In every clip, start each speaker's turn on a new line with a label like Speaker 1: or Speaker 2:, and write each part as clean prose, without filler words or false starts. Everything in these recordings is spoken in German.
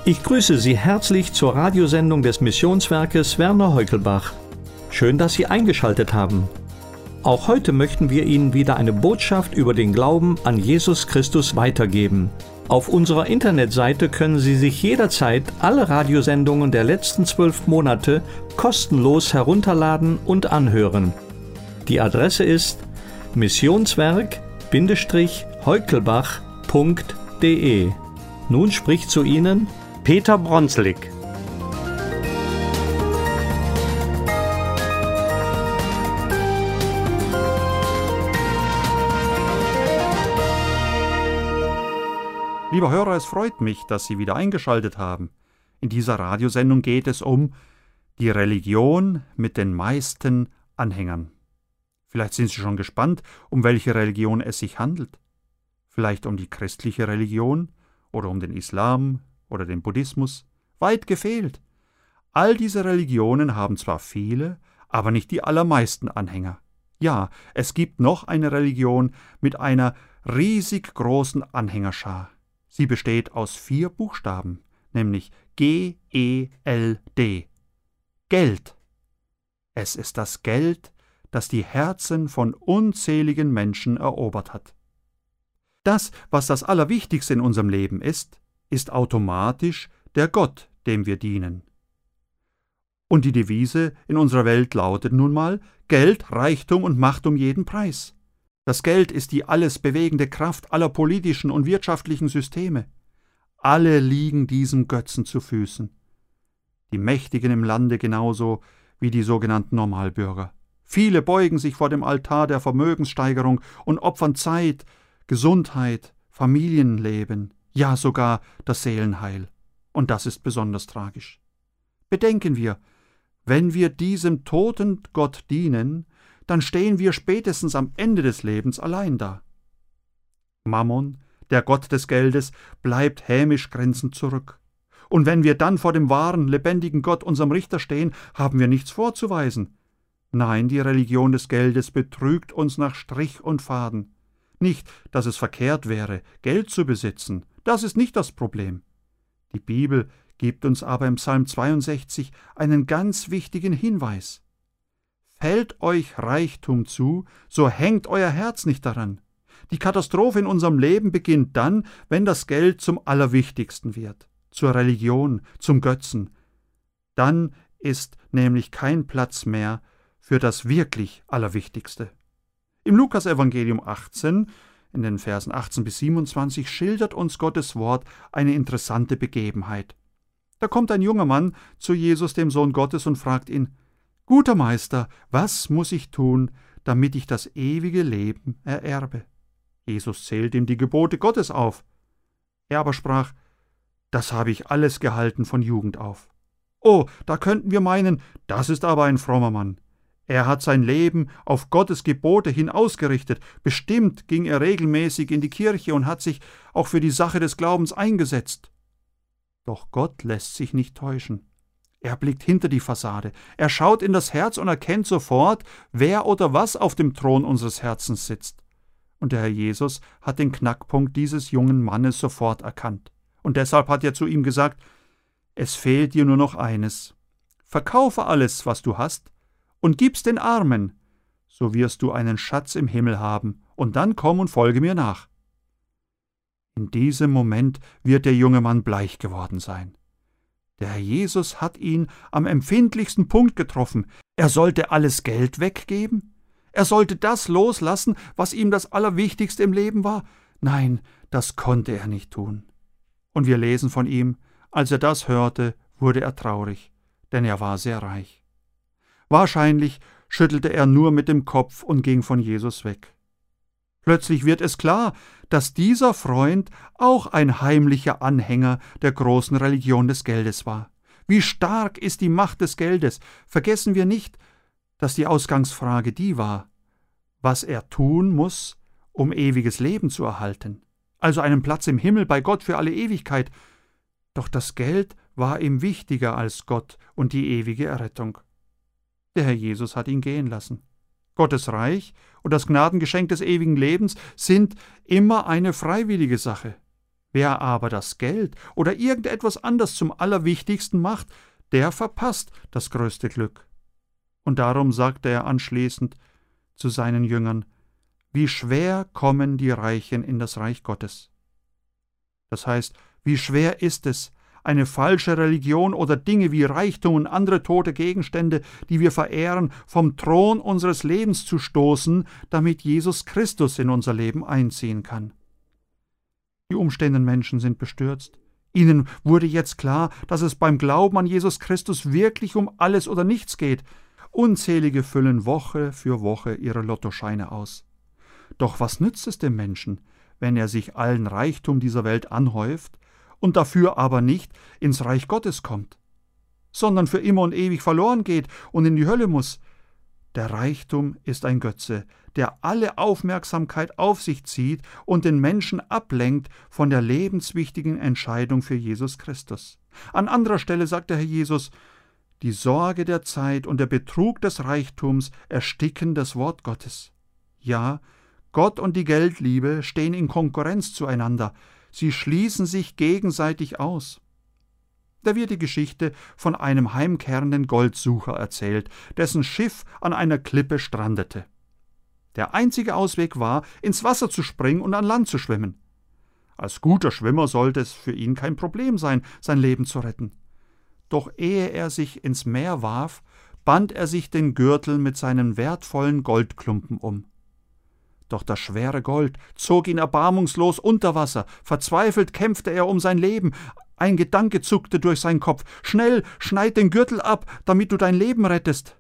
Speaker 1: Ich grüße Sie herzlich zur Radiosendung des Missionswerkes Werner Heukelbach. Schön, dass Sie eingeschaltet haben. Auch heute möchten wir Ihnen wieder eine Botschaft über den Glauben an Jesus Christus weitergeben. Auf unserer Internetseite können Sie sich jederzeit alle Radiosendungen der letzten 12 Monate kostenlos herunterladen und anhören. Die Adresse ist missionswerk-heukelbach.de. Nun spricht zu Ihnen Peter Bronslik.
Speaker 2: Lieber Hörer, es freut mich, dass Sie wieder eingeschaltet haben. In dieser Radiosendung geht es um die Religion mit den meisten Anhängern. Vielleicht sind Sie schon gespannt, um welche Religion es sich handelt. Vielleicht um die christliche Religion oder um den Islam oder den Buddhismus. Weit gefehlt. All diese Religionen haben zwar viele, aber nicht die allermeisten Anhänger. Ja, es gibt noch eine Religion mit einer riesig großen Anhängerschar. Sie besteht aus 4 Buchstaben, nämlich G-E-L-D. Geld. Es ist das Geld, das die Herzen von unzähligen Menschen erobert hat. Das, was das Allerwichtigste in unserem Leben ist automatisch der Gott, dem wir dienen. Und die Devise in unserer Welt lautet nun mal: Geld, Reichtum und Macht um jeden Preis. Das Geld ist die alles bewegende Kraft aller politischen und wirtschaftlichen Systeme. Alle liegen diesem Götzen zu Füßen. Die Mächtigen im Lande genauso wie die sogenannten Normalbürger. Viele beugen sich vor dem Altar der Vermögenssteigerung und opfern Zeit, Gesundheit, Familienleben, ja sogar das Seelenheil. Und das ist besonders tragisch. Bedenken wir, wenn wir diesem toten Gott dienen, dann stehen wir spätestens am Ende des Lebens allein da. Mammon, der Gott des Geldes, bleibt hämisch grenzend zurück. Und wenn wir dann vor dem wahren, lebendigen Gott, unserem Richter, stehen, haben wir nichts vorzuweisen. Nein, die Religion des Geldes betrügt uns nach Strich und Faden. Nicht, dass es verkehrt wäre, Geld zu besitzen, das ist nicht das Problem. Die Bibel gibt uns aber im Psalm 62 einen ganz wichtigen Hinweis. Fällt euch Reichtum zu, so hängt euer Herz nicht daran. Die Katastrophe in unserem Leben beginnt dann, wenn das Geld zum Allerwichtigsten wird, zur Religion, zum Götzen. Dann ist nämlich kein Platz mehr für das wirklich Allerwichtigste. Im Lukas-Evangelium 18, in den Versen 18 bis 27, schildert uns Gottes Wort eine interessante Begebenheit. Da kommt ein junger Mann zu Jesus, dem Sohn Gottes, und fragt ihn: »Guter Meister, was muss ich tun, damit ich das ewige Leben ererbe?« Jesus zählt ihm die Gebote Gottes auf. Er aber sprach: »Das habe ich alles gehalten von Jugend auf.« Oh, da könnten wir meinen, das ist aber ein frommer Mann. Er hat sein Leben auf Gottes Gebote hin ausgerichtet. Bestimmt ging er regelmäßig in die Kirche und hat sich auch für die Sache des Glaubens eingesetzt. Doch Gott lässt sich nicht täuschen. Er blickt hinter die Fassade. Er schaut in das Herz und erkennt sofort, wer oder was auf dem Thron unseres Herzens sitzt. Und der Herr Jesus hat den Knackpunkt dieses jungen Mannes sofort erkannt. Und deshalb hat er zu ihm gesagt: »Es fehlt dir nur noch eines. Verkaufe alles, was du hast, und gib's den Armen, so wirst du einen Schatz im Himmel haben, und dann komm und folge mir nach.« In diesem Moment wird der junge Mann bleich geworden sein. Der Herr Jesus hat ihn am empfindlichsten Punkt getroffen. Er sollte alles Geld weggeben? Er sollte das loslassen, was ihm das Allerwichtigste im Leben war? Nein, das konnte er nicht tun. Und wir lesen von ihm: Als er das hörte, wurde er traurig, denn er war sehr reich. Wahrscheinlich schüttelte er nur mit dem Kopf und ging von Jesus weg. Plötzlich wird es klar, dass dieser Freund auch ein heimlicher Anhänger der großen Religion des Geldes war. Wie stark ist die Macht des Geldes? Vergessen wir nicht, dass die Ausgangsfrage die war, was er tun muss, um ewiges Leben zu erhalten, also einen Platz im Himmel bei Gott für alle Ewigkeit. Doch das Geld war ihm wichtiger als Gott und die ewige Errettung. Der Herr Jesus hat ihn gehen lassen. Gottes Reich und das Gnadengeschenk des ewigen Lebens sind immer eine freiwillige Sache. Wer aber das Geld oder irgendetwas anderes zum Allerwichtigsten macht, der verpasst das größte Glück. Und darum sagte er anschließend zu seinen Jüngern: Wie schwer kommen die Reichen in das Reich Gottes. Das heißt, wie schwer ist es, eine falsche Religion oder Dinge wie Reichtum und andere tote Gegenstände, die wir verehren, vom Thron unseres Lebens zu stoßen, damit Jesus Christus in unser Leben einziehen kann. Die umstehenden Menschen sind bestürzt. Ihnen wurde jetzt klar, dass es beim Glauben an Jesus Christus wirklich um alles oder nichts geht. Unzählige füllen Woche für Woche ihre Lottoscheine aus. Doch was nützt es dem Menschen, wenn er sich allen Reichtum dieser Welt anhäuft und dafür aber nicht ins Reich Gottes kommt, sondern für immer und ewig verloren geht und in die Hölle muss? Der Reichtum ist ein Götze, der alle Aufmerksamkeit auf sich zieht und den Menschen ablenkt von der lebenswichtigen Entscheidung für Jesus Christus. An anderer Stelle sagt der Herr Jesus: Die Sorge der Zeit und der Betrug des Reichtums ersticken das Wort Gottes. Ja, Gott und die Geldliebe stehen in Konkurrenz zueinander. Sie schließen sich gegenseitig aus. Da wird die Geschichte von einem heimkehrenden Goldsucher erzählt, dessen Schiff an einer Klippe strandete. Der einzige Ausweg war, ins Wasser zu springen und an Land zu schwimmen. Als guter Schwimmer sollte es für ihn kein Problem sein, sein Leben zu retten. Doch ehe er sich ins Meer warf, band er sich den Gürtel mit seinen wertvollen Goldklumpen um. Doch das schwere Gold zog ihn erbarmungslos unter Wasser. Verzweifelt kämpfte er um sein Leben. Ein Gedanke zuckte durch seinen Kopf: Schnell, schneid den Gürtel ab, damit du dein Leben rettest.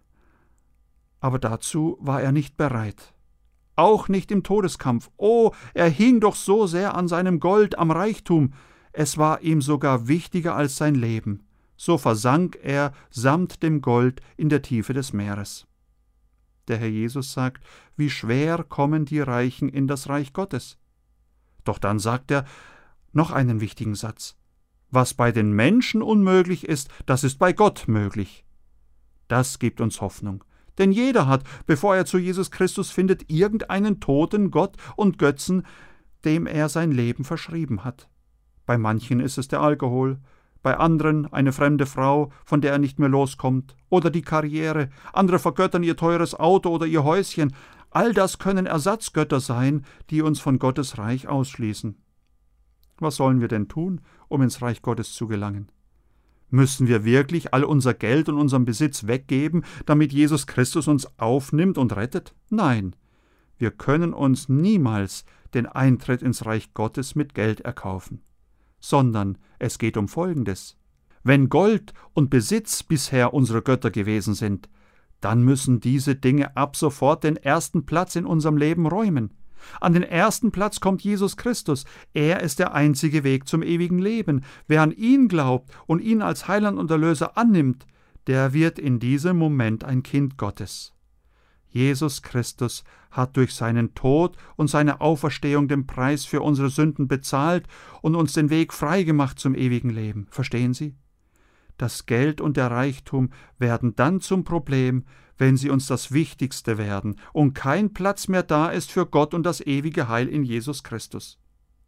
Speaker 2: Aber dazu war er nicht bereit. Auch nicht im Todeskampf. Oh, er hing doch so sehr an seinem Gold, am Reichtum. Es war ihm sogar wichtiger als sein Leben. So versank er samt dem Gold in der Tiefe des Meeres. Der Herr Jesus sagt: Wie schwer kommen die Reichen in das Reich Gottes. Doch dann sagt er noch einen wichtigen Satz: Was bei den Menschen unmöglich ist, das ist bei Gott möglich. Das gibt uns Hoffnung. Denn jeder hat, bevor er zu Jesus Christus findet, irgendeinen toten Gott und Götzen, dem er sein Leben verschrieben hat. Bei manchen ist es der Alkohol, bei anderen eine fremde Frau, von der er nicht mehr loskommt, oder die Karriere. Andere vergöttern ihr teures Auto oder ihr Häuschen. All das können Ersatzgötter sein, die uns von Gottes Reich ausschließen. Was sollen wir denn tun, um ins Reich Gottes zu gelangen? Müssen wir wirklich all unser Geld und unseren Besitz weggeben, damit Jesus Christus uns aufnimmt und rettet? Nein, wir können uns niemals den Eintritt ins Reich Gottes mit Geld erkaufen. Sondern es geht um Folgendes: Wenn Gold und Besitz bisher unsere Götter gewesen sind, dann müssen diese Dinge ab sofort den ersten Platz in unserem Leben räumen. An den ersten Platz kommt Jesus Christus. Er ist der einzige Weg zum ewigen Leben. Wer an ihn glaubt und ihn als Heiland und Erlöser annimmt, der wird in diesem Moment ein Kind Gottes. Jesus Christus hat durch seinen Tod und seine Auferstehung den Preis für unsere Sünden bezahlt und uns den Weg freigemacht zum ewigen Leben. Verstehen Sie? Das Geld und der Reichtum werden dann zum Problem, wenn sie uns das Wichtigste werden und kein Platz mehr da ist für Gott und das ewige Heil in Jesus Christus.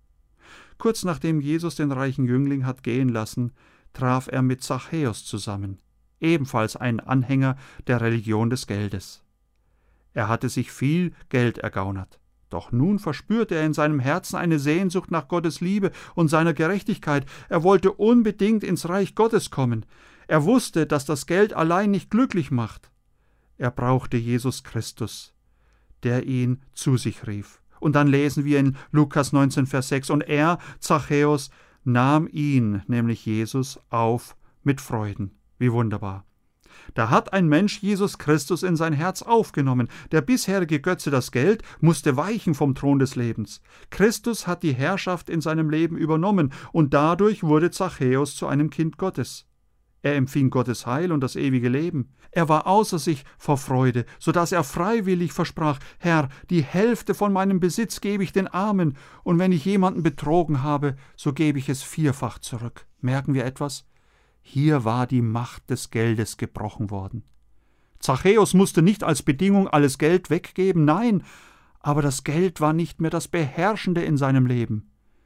Speaker 2: Kurz nachdem Jesus den reichen Jüngling hat gehen lassen, traf er mit Zachäus zusammen, ebenfalls ein Anhänger der Religion des Geldes. Er hatte sich viel Geld ergaunert. Doch nun verspürte er in seinem Herzen eine Sehnsucht nach Gottes Liebe und seiner Gerechtigkeit. Er wollte unbedingt ins Reich Gottes kommen. Er wusste, dass das Geld allein nicht glücklich macht. Er brauchte Jesus Christus, der ihn zu sich rief. Und dann lesen wir in Lukas 19, Vers 6, und er, Zachäus, nahm ihn, nämlich Jesus, auf mit Freuden. Wie wunderbar. Da hat ein Mensch Jesus Christus in sein Herz aufgenommen. Der bisherige Götze, das Geld, musste weichen vom Thron des Lebens. Christus hat die Herrschaft in seinem Leben übernommen und dadurch wurde Zachäus zu einem Kind Gottes. Er empfing Gottes Heil und das ewige Leben. Er war außer sich vor Freude, so dass er freiwillig versprach: Herr, die Hälfte von meinem Besitz gebe ich den Armen, und wenn ich jemanden betrogen habe, so gebe ich es vierfach zurück. Merken wir etwas? Hier war die Macht des Geldes gebrochen worden. Zachäus musste nicht als Bedingung alles Geld weggeben, nein, aber das Geld war nicht mehr das Beherrschende in seinem Leben.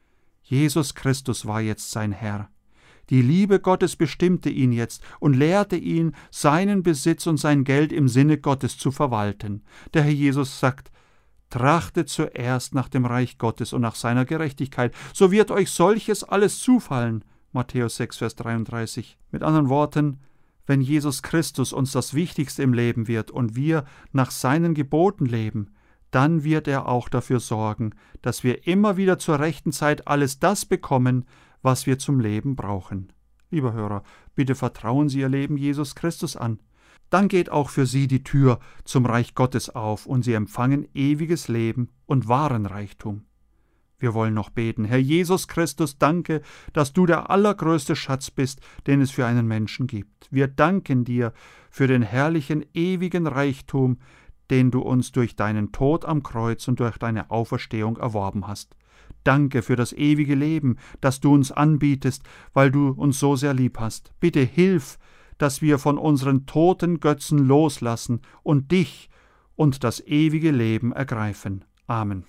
Speaker 2: Jesus Christus war jetzt sein Herr. Die Liebe Gottes bestimmte ihn jetzt und lehrte ihn, seinen Besitz und sein Geld im Sinne Gottes zu verwalten. Der Herr Jesus sagt: Trachtet zuerst nach dem Reich Gottes und nach seiner Gerechtigkeit, so wird euch solches alles zufallen. Matthäus 6, Vers 33. Mit anderen Worten, wenn Jesus Christus uns das Wichtigste im Leben wird und wir nach seinen Geboten leben, dann wird er auch dafür sorgen, dass wir immer wieder zur rechten Zeit alles das bekommen, was wir zum Leben brauchen. Lieber Hörer, bitte vertrauen Sie Ihr Leben Jesus Christus an. Dann geht auch für Sie die Tür zum Reich Gottes auf und Sie empfangen ewiges Leben und wahren Reichtum. Wir wollen noch beten. Herr Jesus Christus, danke, dass du der allergrößte Schatz bist, den es für einen Menschen gibt. Wir danken dir für den herrlichen, ewigen Reichtum, den du uns durch deinen Tod am Kreuz und durch deine Auferstehung erworben hast. Danke für das ewige Leben, das du uns anbietest, weil du uns so sehr lieb hast. Bitte hilf, dass wir von unseren toten Götzen loslassen und dich und das ewige Leben ergreifen. Amen.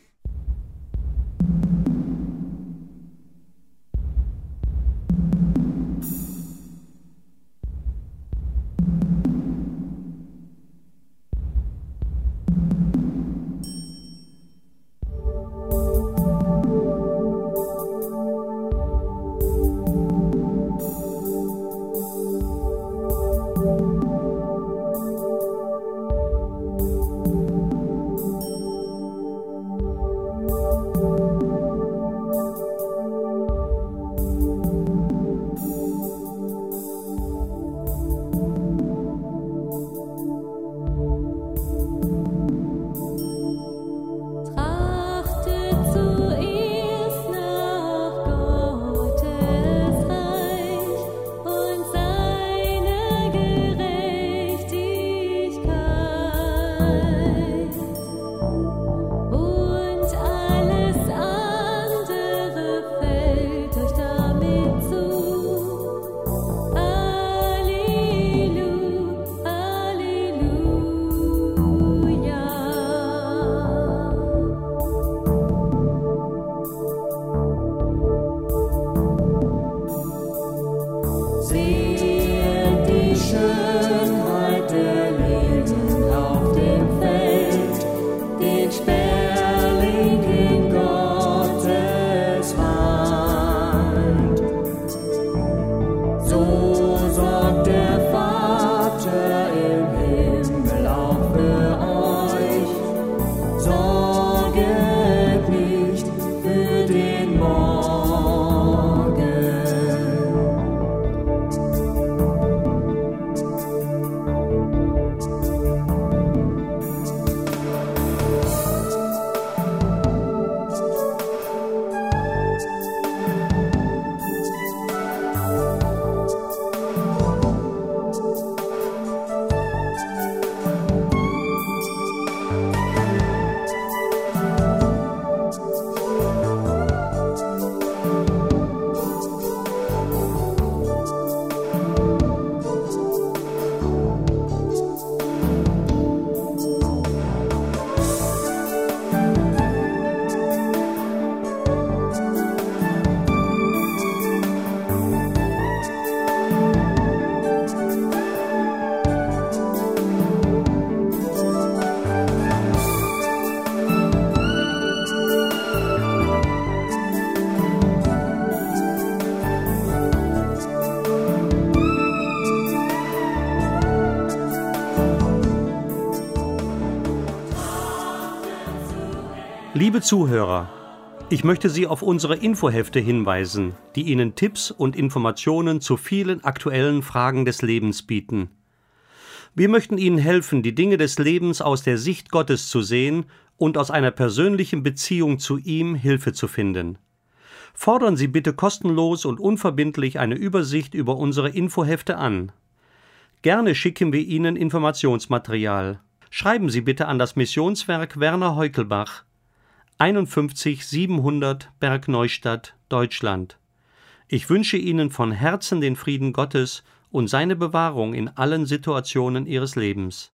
Speaker 1: Liebe Zuhörer, ich möchte Sie auf unsere Infohefte hinweisen, die Ihnen Tipps und Informationen zu vielen aktuellen Fragen des Lebens bieten. Wir möchten Ihnen helfen, die Dinge des Lebens aus der Sicht Gottes zu sehen und aus einer persönlichen Beziehung zu ihm Hilfe zu finden. Fordern Sie bitte kostenlos und unverbindlich eine Übersicht über unsere Infohefte an. Gerne schicken wir Ihnen Informationsmaterial. Schreiben Sie bitte an das Missionswerk Werner Heukelbach, 51 700 Bergneustadt, Deutschland. Ich wünsche Ihnen von Herzen den Frieden Gottes und seine Bewahrung in allen Situationen Ihres Lebens.